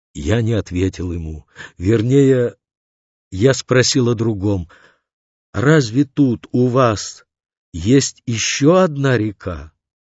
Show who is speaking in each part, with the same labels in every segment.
Speaker 1: Я не ответил ему. Вернее, я спросил о другом. «Разве тут у вас есть еще одна река?»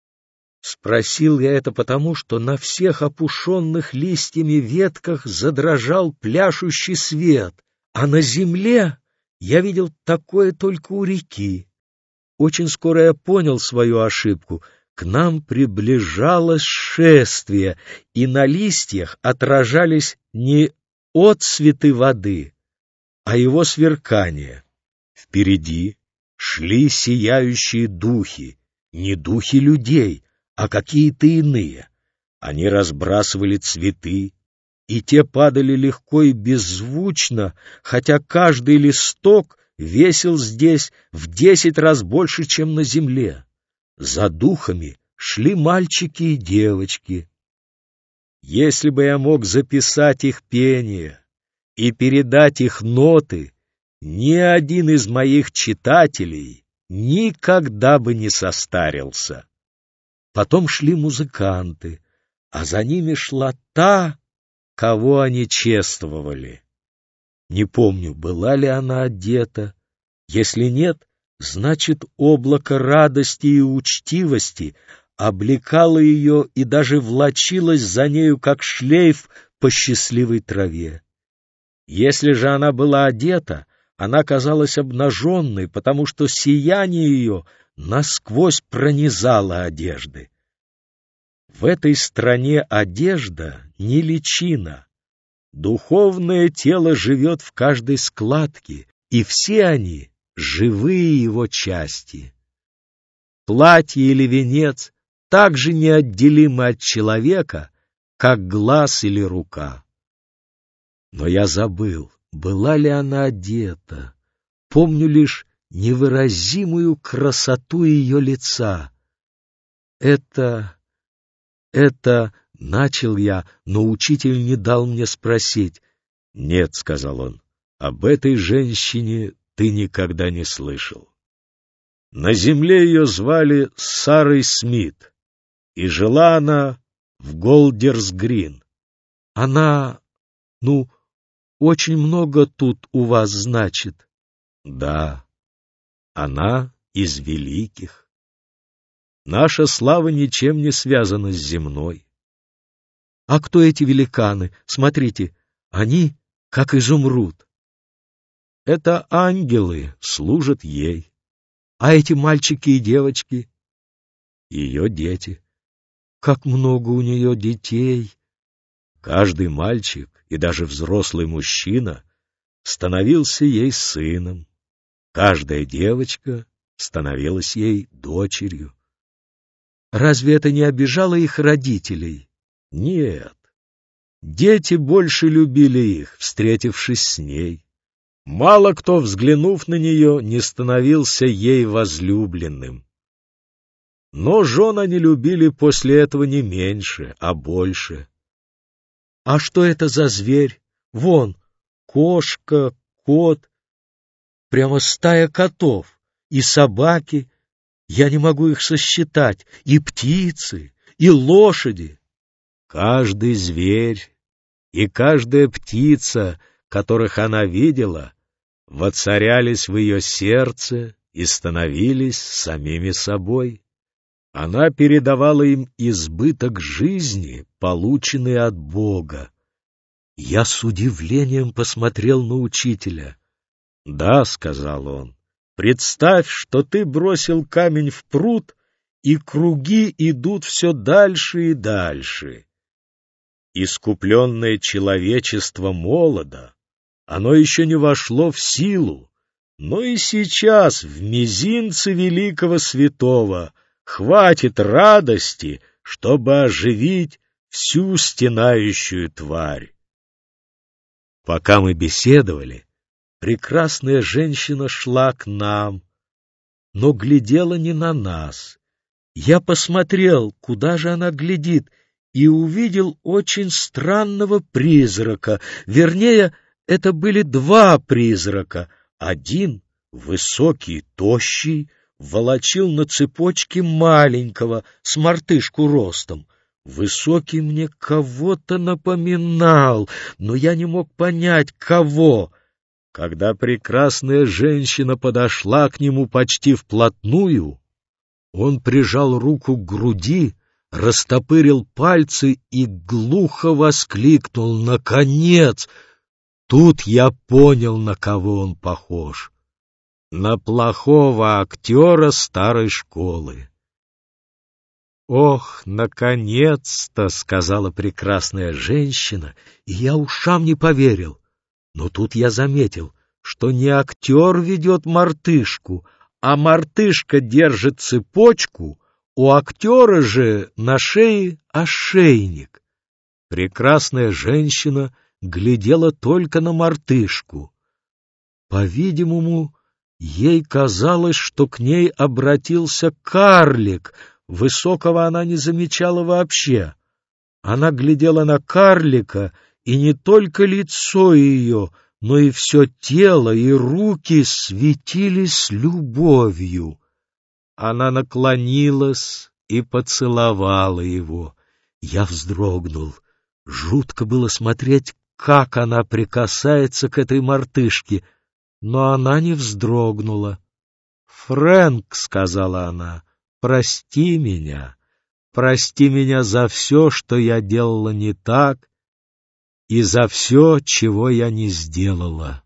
Speaker 1: Спросил я это потому, что на всех опушенных листьями ветках задрожал пляшущий свет, а на земле я видел такое только у реки. Очень скоро я понял свою ошибку. К нам приближалось шествие, и на листьях отражались не отсветы воды, а его сверкание. Впереди шли сияющие духи, не духи людей, а какие-то иные. Они разбрасывали цветы, и те падали легко и беззвучно, хотя каждый листок весил здесь в 10 раз больше, чем на земле. За духами шли мальчики и девочки. Если бы я мог записать их пение и передать их ноты, ни один из моих читателей никогда бы не состарился. Потом шли музыканты, а за ними шла та, кого они чествовали. Не помню, была ли она одета. Если нет, значит, облако радости и учтивости облекало ее и даже влачилось за нею, как шлейф по счастливой траве. Если же она была одета, она казалась обнаженной, потому что сияние ее насквозь пронизало одежды. В этой стране одежда не личина. Духовное тело живет в каждой складке, и все они — живые его части. Платье или венец так же неотделимы от человека, как глаз или рука. Но я забыл, была ли она одета. Помню лишь невыразимую красоту ее лица. Это... Начал я, но учитель не дал мне спросить. «Нет», — сказал он, — «об этой женщине ты никогда не слышал. На земле ее звали Сарой Смит, и жила она в Голдерс-Грин. Она, очень много тут у вас значит». «Да, она из великих. Наша слава ничем не связана с земной». «А кто эти великаны? Смотрите, они как изумруд». «Это ангелы, служат ей». «А эти мальчики и девочки?» «Ее дети». «Как много у нее детей!» Каждый мальчик и даже взрослый мужчина становился ей сыном. Каждая девочка становилась ей дочерью. Разве это не обижало их родителей? Нет. Дети больше любили их, встретившись с ней. Мало кто, взглянув на нее, не становился ей возлюбленным. Но жен они любили после этого не меньше, а больше. А что это за зверь? Вон, кошка, кот, прямо стая котов, и собаки. Я не могу их сосчитать, и птицы, и лошади. Каждый зверь и каждая птица, которых она видела, воцарялись в ее сердце и становились самими собой. Она передавала им избыток жизни, полученный от Бога. Я с удивлением посмотрел на учителя. «Да», — сказал он, — «представь, что ты бросил камень в пруд, и круги идут все дальше и дальше. Искупленное человечество молодо, оно еще не вошло в силу, но и сейчас в мизинце великого святого хватит радости, чтобы оживить всю стенающую тварь». Пока мы беседовали, прекрасная женщина шла к нам, но глядела не на нас. Я посмотрел, куда же она глядит, и увидел очень странного призрака. Вернее, это были два призрака. Один, высокий, тощий, волочил на цепочке маленького, с мартышку ростом. Высокий мне кого-то напоминал, но я не мог понять, кого. Когда прекрасная женщина подошла к нему почти вплотную, он прижал руку к груди, растопырил пальцы и глухо воскликнул: «Наконец!» Тут я понял, на кого он похож. На плохого актера старой школы. «Ох, наконец-то!» — сказала прекрасная женщина, и я ушам не поверил. Но тут я заметил, что не актер ведет мартышку, а мартышка держит цепочку, у актера же на шее ошейник. Прекрасная женщина глядела только на мартышку. По-видимому, ей казалось, что к ней обратился карлик. Высокого она не замечала вообще. Она глядела на карлика, и не только лицо ее, но и все тело и руки светились любовью. Она наклонилась и поцеловала его. Я вздрогнул. Жутко было смотреть, как она прикасается к этой мартышке, но она не вздрогнула. «Фрэнк», — сказала она, — «прости меня за все, что я делала не так, и за все, чего я не сделала».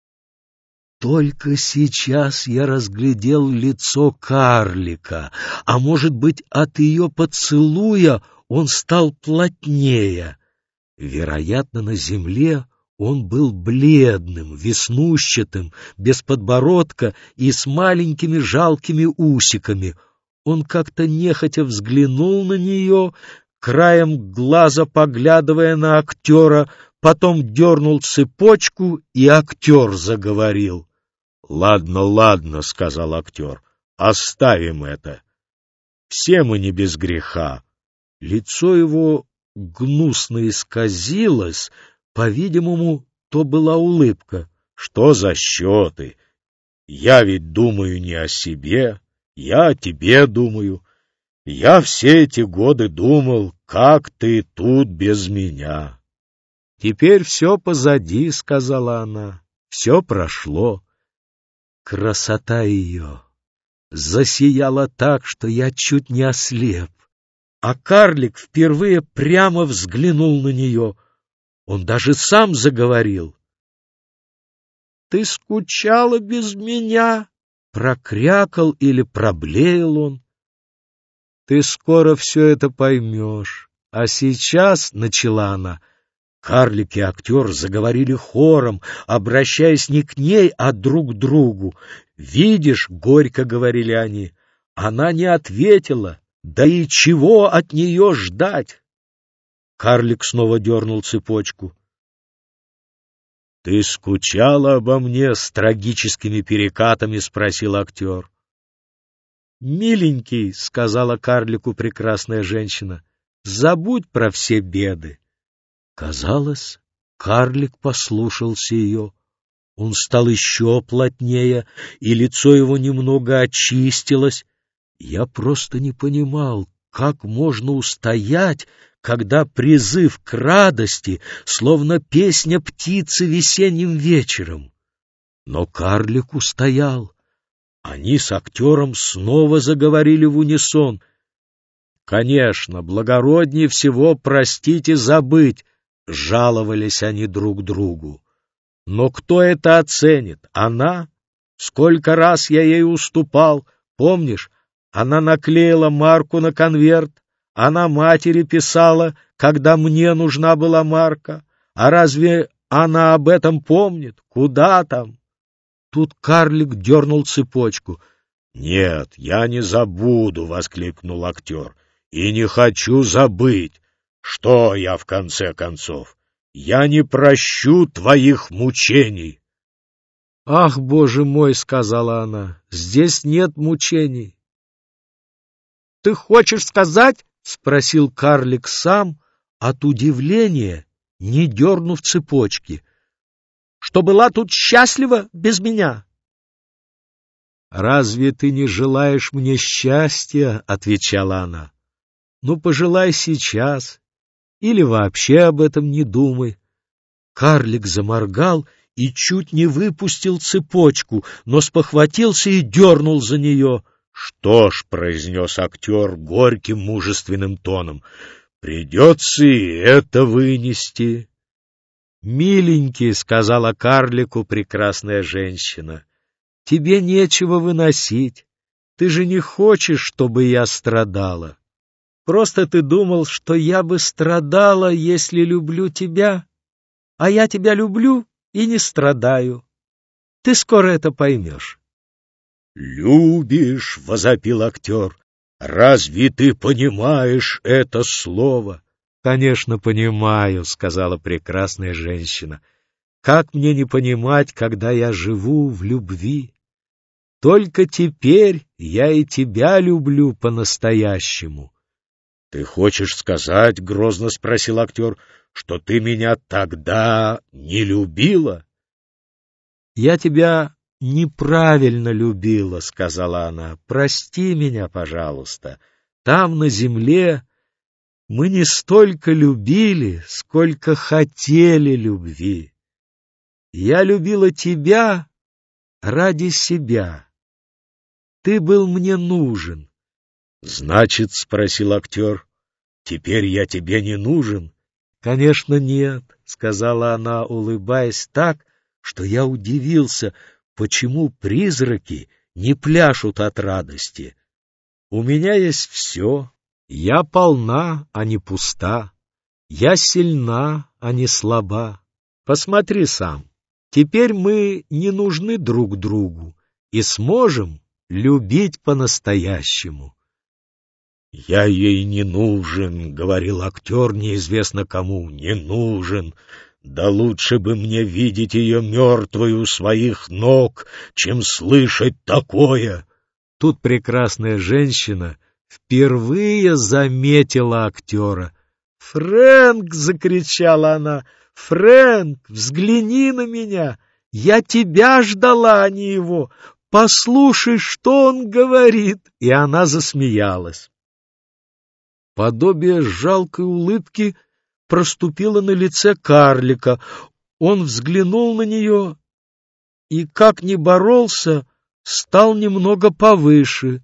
Speaker 1: Только сейчас я разглядел лицо карлика, а может быть, от ее поцелуя он стал плотнее. Вероятно, на земле он был бледным, веснущатым, без подбородка и с маленькими жалкими усиками. Он как-то нехотя взглянул на нее, краем глаза поглядывая на актера, потом дернул цепочку, и актер заговорил. «Ладно, ладно», — сказал актер, — «оставим это. Все мы не без греха». Лицо его гнусно исказилось, по-видимому, то была улыбка. «Что за счеты? Я ведь думаю не о себе, я о тебе думаю. Я все эти годы думал, как ты тут без меня». «Теперь все позади», — сказала она, — «все прошло». Красота ее засияла так, что я чуть не ослеп. А карлик впервые прямо взглянул на нее. Он даже сам заговорил. «Ты скучала без меня?» — прокрякал или проблеял он. «Ты скоро все это поймешь. А сейчас, — начала она, — карлик и актер заговорили хором, обращаясь не к ней, а друг к другу. «Видишь, — горько говорили они, — она не ответила, да и чего от нее ждать?» Карлик снова дернул цепочку. «Ты скучала обо мне?» — с трагическими перекатами спросил актер. «Миленький, — сказала карлику прекрасная женщина, — забудь про все беды». Казалось, карлик послушался ее. Он стал еще плотнее, и лицо его немного очистилось. Я просто не понимал, как можно устоять, когда призыв к радости, словно песня птицы весенним вечером. Но карлик устоял. Они с актером снова заговорили в унисон. «Конечно, благороднее всего простить и забыть», — жаловались они друг другу. «Но кто это оценит? Она? Сколько раз я ей уступал, помнишь? Она наклеила марку на конверт, она матери писала, когда мне нужна была марка. А разве она об этом помнит? Куда там?» Тут карлик дернул цепочку. «Нет, я не забуду», — воскликнул актер, — «и не хочу забыть. Что я, в конце концов? Я не прощу твоих мучений». «Ах, Боже мой, — сказала она, — здесь нет мучений». «Ты хочешь сказать? — спросил карлик сам, от удивления, не дернув цепочки, — что была тут счастлива без меня?» «Разве ты не желаешь мне счастья? — отвечала она. Ну, пожелай сейчас, или вообще об этом не думай. Карлик заморгал и чуть не выпустил цепочку, но спохватился и дернул за нее. — Что ж, — произнес актер горьким мужественным тоном, — придется и это вынести. — Миленький, — сказала карлику прекрасная женщина, — тебе нечего выносить. Ты же не хочешь, чтобы я страдала. Просто ты думал, что я бы страдала, если люблю тебя. А я тебя люблю и не страдаю. Ты скоро это поймешь. — Любишь, — возопил актер, — разве ты понимаешь это слово? — Конечно, понимаю, — сказала прекрасная женщина. — Как мне не понимать, когда я живу в любви? Только теперь я и тебя люблю по-настоящему. — Ты хочешь сказать, — грозно спросил актер, — что ты меня тогда не любила? — Я тебя неправильно любила, — сказала она. — Прости меня, пожалуйста. Там, на земле, мы не столько любили, сколько хотели любви. Я любила тебя ради себя. Ты был мне нужен. — Значит, — спросил актер, — теперь я тебе не нужен? — Конечно, нет, — сказала она, улыбаясь так, что я удивился, почему призраки не пляшут от радости. У меня есть все. Я полна, а не пуста. Я сильна, а не слаба. Посмотри сам. Теперь мы не нужны друг другу и сможем любить по-настоящему. — Я ей не нужен, — говорил актер неизвестно кому, — не нужен. Да лучше бы мне видеть ее мертвой у своих ног, чем слышать такое. Тут прекрасная женщина впервые заметила актера. «Фрэнк!» — закричала она. «Фрэнк, взгляни на меня! Я тебя ждала, а не его! Послушай, что он говорит!» И она засмеялась. Подобие жалкой улыбки проступило на лице карлика. Он взглянул на нее и, как ни боролся, стал немного повыше.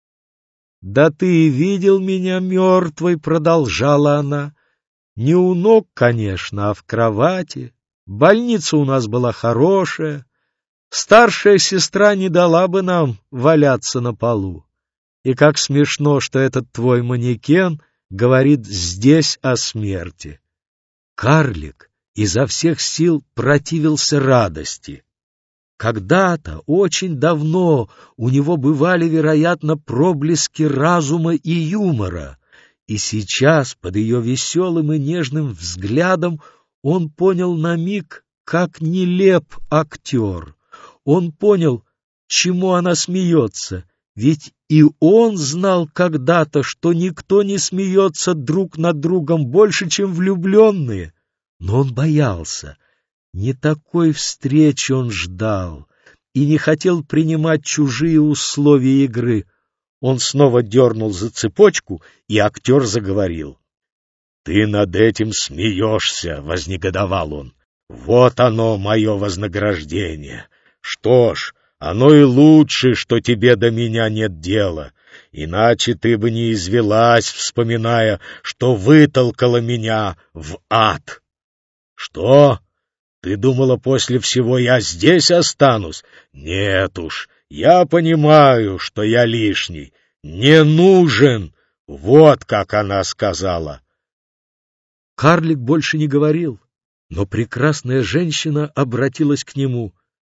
Speaker 1: «Да ты и видел меня мертвой», — продолжала она. «Не у ног, конечно, а в кровати. Больница у нас была хорошая. Старшая сестра не дала бы нам валяться на полу. И как смешно, что этот твой манекен говорит здесь о смерти». Карлик изо всех сил противился радости. Когда-то, очень давно, у него бывали, вероятно, проблески разума и юмора, и сейчас, под ее веселым и нежным взглядом, он понял на миг, как нелеп актер. Он понял, чему она смеется, ведь и он знал когда-то, что никто не смеется друг над другом больше, чем влюбленные. Но он боялся. Не такой встречи он ждал и не хотел принимать чужие условия игры. Он снова дернул за цепочку, и актер заговорил. — Ты над этим смеешься, — вознегодовал он. — Вот оно, мое вознаграждение. Что ж, оно и лучше, что тебе до меня нет дела, иначе ты бы не извелась, вспоминая, что вытолкала меня в ад. — Что? Ты думала, после всего я здесь останусь? Нет уж, я понимаю, что я лишний. Не нужен, вот как она сказала. Карлик больше не говорил, но прекрасная женщина обратилась к нему.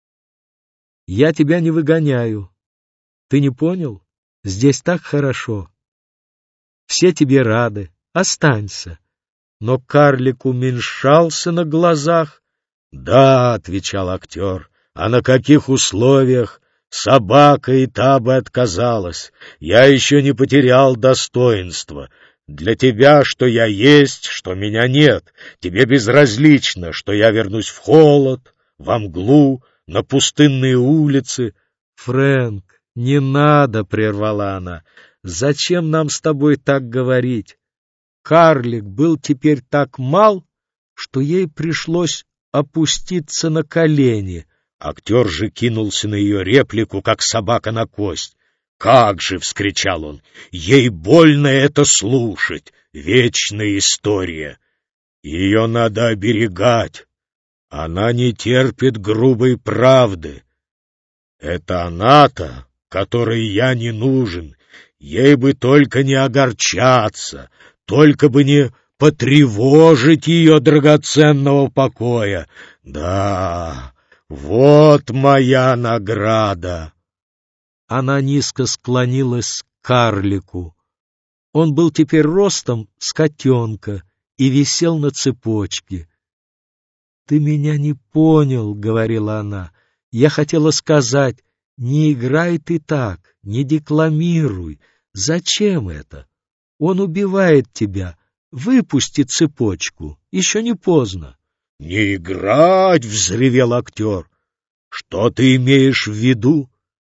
Speaker 1: — Я тебя не выгоняю. Ты не понял? Здесь так хорошо. Все тебе рады. Останься. Но карлик уменьшался на глазах. — Да, — отвечал актер, — а на каких условиях? Собака и та бы отказалась. Я еще не потерял достоинства. Для тебя, что я есть, что меня нет. Тебе безразлично, что я вернусь в холод, во мглу, на пустынные улицы. — Фрэнк, не надо, — прервала она. зачем нам с тобой так говорить? Карлик был теперь так мал, что ей пришлось опуститься на колени. Актер же кинулся на ее реплику, как собака на кость. «Как же!» — вскричал он. «Ей больно это слушать! Вечная история! Ее надо оберегать! Она не терпит грубой правды! Это она-то, которой я не нужен! Ей бы только не огорчаться, только бы не потревожить ее драгоценного покоя! Да, вот моя награда!» Она низко склонилась к карлику. Он был теперь ростом с котенка и висел на цепочке. «Ты меня не понял», — говорила она. «Я хотела сказать, не играй ты так, не декламируй. Зачем это? Он убивает тебя. Выпусти цепочку, еще не поздно». «Не играть!» — взревел актер. «Что ты имеешь в виду?»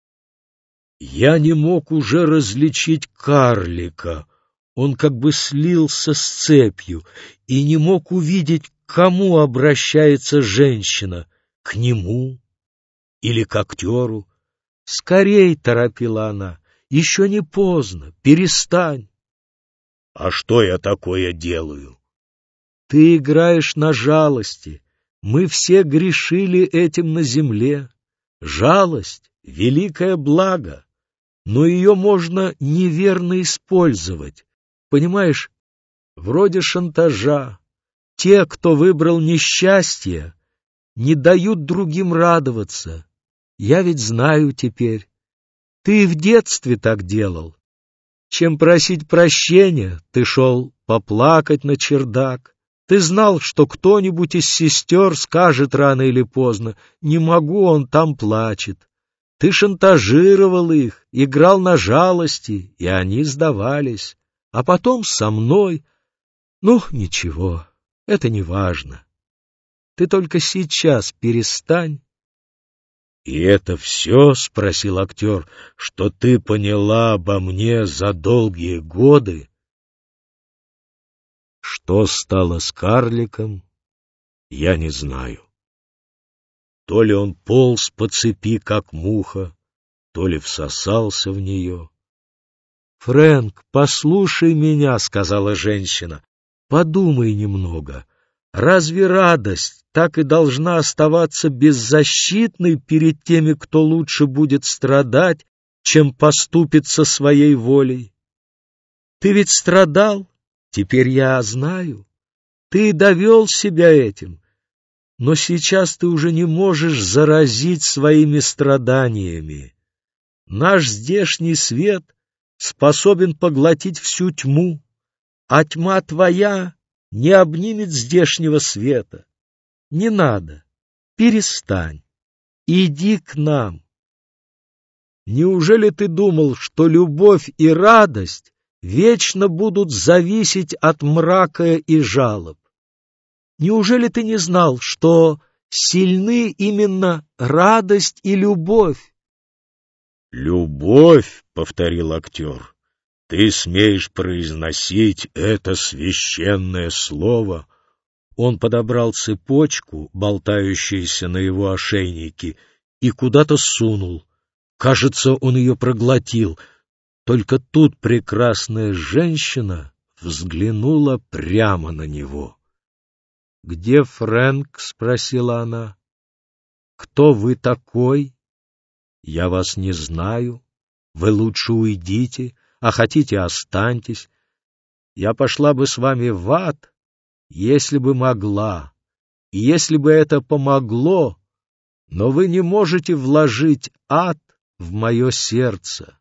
Speaker 1: Я не мог уже различить карлика. Он как бы слился с цепью и не мог увидеть, к кому обращается женщина, к нему или к актеру. «Скорей!» — торопила она. «Еще не поздно, перестань!» «А что я такое делаю?» «Ты играешь на жалости. Мы все грешили этим на земле. Жалость — великое благо, но ее можно неверно использовать. Понимаешь, вроде шантажа. Те, кто выбрал несчастье, не дают другим радоваться. Я ведь знаю теперь. Ты и в детстве так делал. Чем просить прощения, ты шел поплакать на чердак. Ты знал, что кто-нибудь из сестер скажет рано или поздно: «Не могу, он там плачет». Ты шантажировал их, играл на жалости, и они сдавались. А потом со мной... Ну, ничего, это не важно. Ты только сейчас перестань. — И это все, — спросил актер, — что ты поняла обо мне за долгие годы? Что стало с карликом, я не знаю. То ли он полз по цепи, как муха, то ли всосался в нее. — Фрэнк, послушай меня, — сказала женщина, — подумай немного. Разве радость так и должна оставаться беззащитной перед теми, кто лучше будет страдать, чем поступит со своей волей? Ты ведь страдал, теперь я знаю. Ты довел себя этим. Но сейчас ты уже не можешь заразить своими страданиями. Наш здешний свет способен поглотить всю тьму, а тьма твоя не обнимет здешнего света. Не надо, перестань, иди к нам. Неужели ты думал, что любовь и радость вечно будут зависеть от мрака и жалоб? Неужели ты не знал, что сильны именно радость и любовь? — Любовь, — повторил актер, — ты смеешь произносить это священное слово? Он подобрал цепочку, болтающуюся на его ошейнике, и куда-то сунул. Кажется, он ее проглотил. Только тут прекрасная женщина взглянула прямо на него. — «Где Фрэнк?» — спросила она. «Кто вы такой? Я вас не знаю. Вы лучше уйдите, а хотите — останьтесь. Я пошла бы с вами в ад, если бы могла, и если бы это помогло, но вы не можете вложить ад в мое сердце».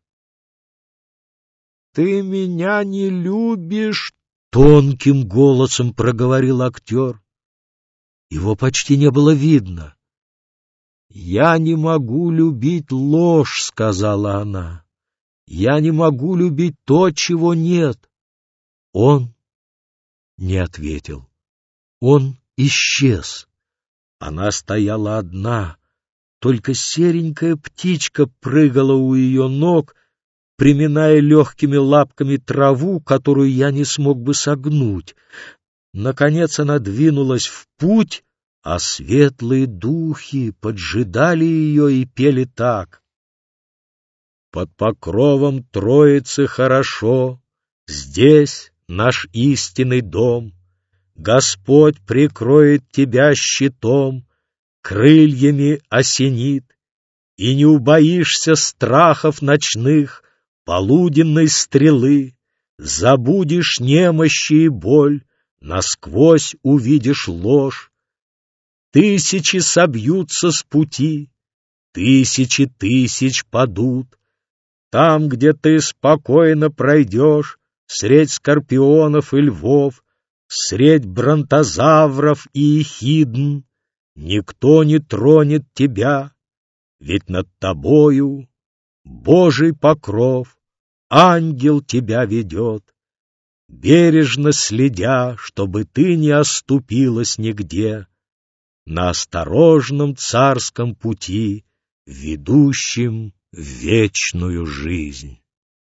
Speaker 1: «Ты меня не любишь?» — тонким голосом проговорил актер. Его почти не было видно. «Я не могу любить ложь», — сказала она. «Я не могу любить то, чего нет». Он не ответил. Он исчез. Она стояла одна, только серенькая птичка прыгала у ее ног, приминая легкими лапками траву, которую я не смог бы согнуть. Наконец она двинулась в путь, а светлые духи поджидали ее и пели так: «Под покровом Троицы хорошо, здесь наш истинный дом. Господь прикроет тебя щитом, крыльями осенит, и не убоишься страхов ночных, полуденной стрелы, забудешь немощи и боль, насквозь увидишь ложь. Тысячи собьются с пути, тысячи тысяч падут. Там, где ты спокойно пройдешь, средь скорпионов и львов, средь бронтозавров и эхидн, никто не тронет тебя, ведь над тобою Божий покров, ангел тебя ведет, бережно следя, чтобы ты не оступилась нигде на осторожном царском пути, ведущем в вечную жизнь».